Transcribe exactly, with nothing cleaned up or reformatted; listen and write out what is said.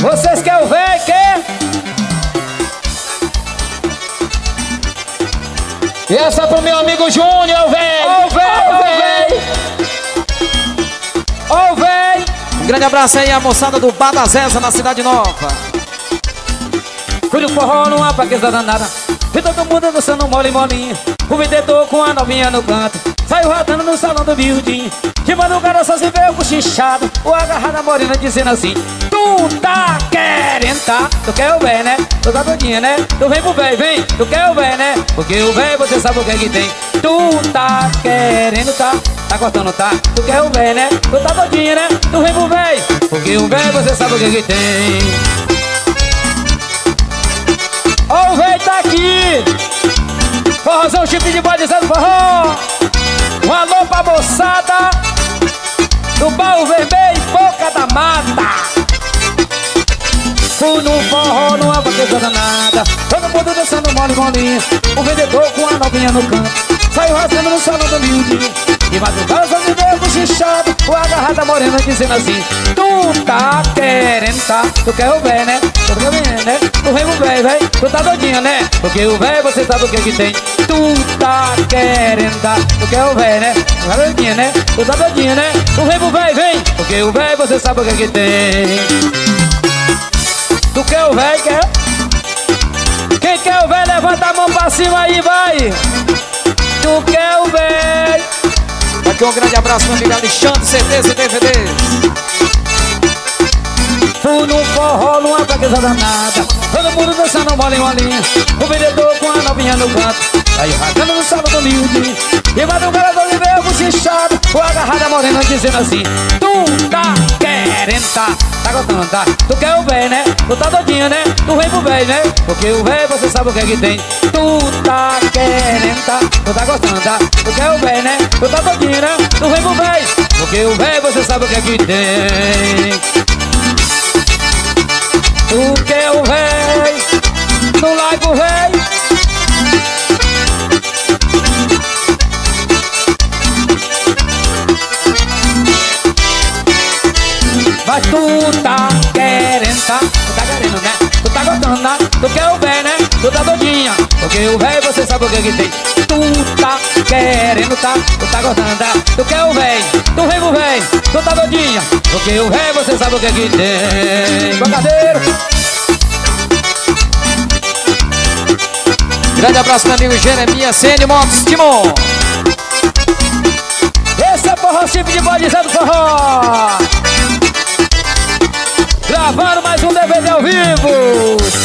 Vocês querem o véi, quer? E essa é pro meu amigo Júnior, véi. Ó o véi, ó o véi. Ó o véi. Um grande abraço aí a moçada do Bar da Zeza na Cidade Nova. Fui no forró numa paqueza danada, vi todo mundo dançando mole molinho. O vendedor com a novinha no canto saiu ratando no salão do miudinho. De madrugada só se vê o cochichado, o agarrado a morena dizendo assim: tu tá querendo, tá? Tu quer o véi, né? Tu tá doidinha, né? Tu vem pro véi, vem. Tu quer o véi, né? Porque o véi você sabe o que é que tem. Tu tá querendo, tá? Tá gostando, tá? Tu quer o véi, né? Tu tá doidinha, né? Tu vem pro véi. Porque o véi você sabe o que é que tem. Ó o véi tá aqui. Forrozão, chifre de bode, Zé do forró. Um alô pra moçada do Baú Vermelho, Boca da Mata. Fui no forró, numa paqueza danada, todo mundo dançando mole molinho. O vendedor com a novinha no canto saiu rasgando no salão do miudinho. E madrugada só se veio cochichado, o agarrado a morena dizendo assim: tu tá querendo, tá? Tu quer o véi, né? Tu quer o véi, né? Tu vem pro véi, véi. Tu tá doidinha, né? Porque o véi você sabe o que é que tem. Tu tá querendo, tá? Tu quer o véi, né? Tu tá doidinha, né? Tu tá doidinha, né? Tu vem pro véi, vem. Porque o véi você sabe o que é que tem. Tu quer o véi, quer? Quem quer o véi, levanta a mão pra cima aí, vai. Tu quer o véi. Aqui um grande abraço meu amigo Alexandre, C Ds e D V Ds. Fui no forró, numa paqueza danada, todo mundo dançando mole molinho. O vendedor com a novinha no canto saiu rasgando no salão do miudinho. E madrugada do veio cochichado, o agarrado a morena dizendo assim: tu tá querendo, tá? Tá gostando, tá? Tu quer o véi, né? Tu tá doidinha, né? Tu vem pro véi, né? Porque o véi você sabe o que é que tem. Tu tá querendo, tá? Tu tá gostando, tá? Tu quer o véi, né? Tu tá doidinha, né? Tu vem pro véi. Porque o véi você sabe o que é que tem. Tu quer o véi, não larga o véi. Mas tu tá querendo, tá? Tu tá querendo, né? Tu tá gostando, né? Tu quer o véi, né? Tu tá doidinha. Porque o véi você sabe o que é que tem. Tu tá querendo, tá? Tu tá gostando, tá? Tu quer o véi, tu vem pro véi. Tu tá doidinha. Porque o véi você sabe o que é que tem. Bocadeiro. Grande abraço meu amigo Jeremias C N Motos Timon. Esse é forró chifre de bode, Zé do forró. Gravando mais um D V D ao vivo.